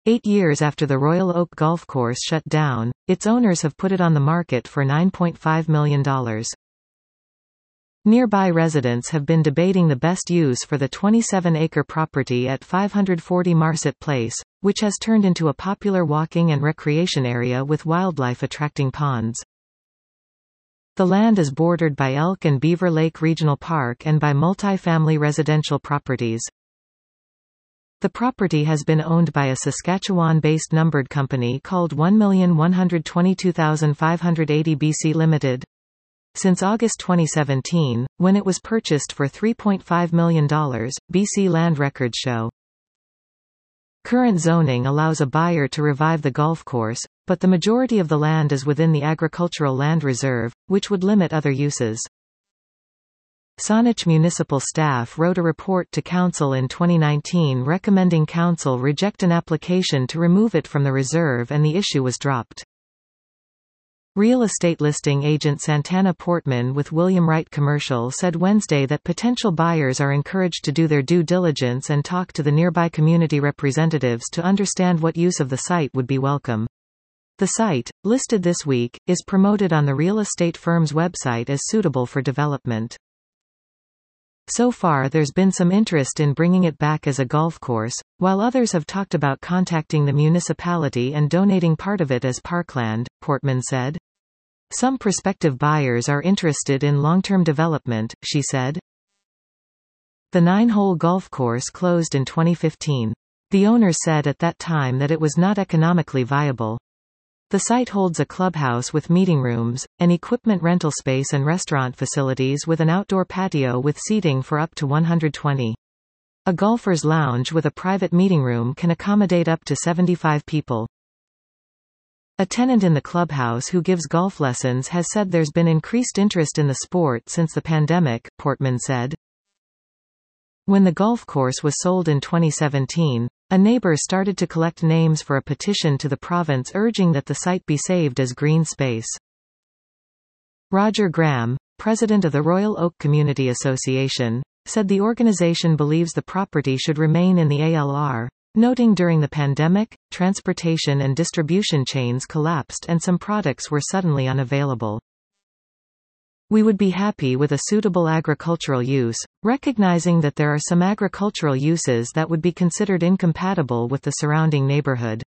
8 years after the Royal Oak Golf Course shut down, its owners have put it on the market for $9.5 million. Nearby residents have been debating the best use for the 27-acre property at 540 Marset Place, which has turned into a popular walking and recreation area with wildlife attracting ponds. The land is bordered by Elk and Beaver Lake Regional Park and by multi-family residential properties. The property has been owned by a Saskatchewan-based numbered company called 1,122,580 BC Limited. Since August 2017, when it was purchased for $3.5 million, BC land records show. Current zoning allows a buyer to revive the golf course, but the majority of the land is within the agricultural land reserve, which would limit other uses. Saanich municipal staff wrote a report to council in 2019 recommending council reject an application to remove it from the reserve, and the issue was dropped. Real estate listing agent Santana Portman with William Wright Commercial said Wednesday that potential buyers are encouraged to do their due diligence and talk to the nearby community representatives to understand what use of the site would be welcome. The site, listed this week, is promoted on the real estate firm's website as suitable for development. So far there's been some interest in bringing it back as a golf course, while others have talked about contacting the municipality and donating part of it as parkland, Portman said. Some prospective buyers are interested in long-term development, she said. The 9-hole golf course closed in 2015. The owners said at that time that it was not economically viable. The site holds a clubhouse with meeting rooms, an equipment rental space and restaurant facilities with an outdoor patio with seating for up to 120. A golfer's lounge with a private meeting room can accommodate up to 75 people. A tenant in the clubhouse who gives golf lessons has said there's been increased interest in the sport since the pandemic, Portman said. When the golf course was sold in 2017, a neighbor started to collect names for a petition to the province urging that the site be saved as green space. Roger Graham, president of the Royal Oak Community Association, said the organization believes the property should remain in the ALR, noting during the pandemic, transportation and distribution chains collapsed and some products were suddenly unavailable. We would be happy with a suitable agricultural use, recognizing that there are some agricultural uses that would be considered incompatible with the surrounding neighborhood.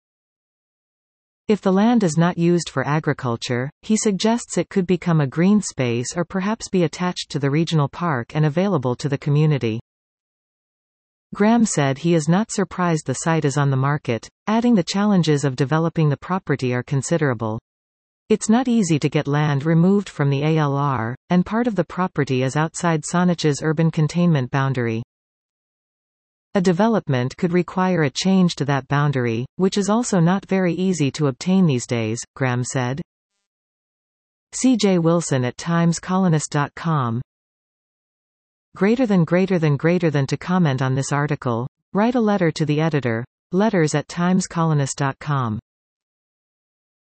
If the land is not used for agriculture, he suggests it could become a green space or perhaps be attached to the regional park and available to the community. Graham said he is not surprised the site is on the market, adding the challenges of developing the property are considerable. It's not easy to get land removed from the ALR, and part of the property is outside Saanich's urban containment boundary. A development could require a change to that boundary, which is also not very easy to obtain these days, Graham said. C.J. Wilson at TimesColonist.com. Greater than to comment on this article, write a letter to the editor, letters@timescolonist.com.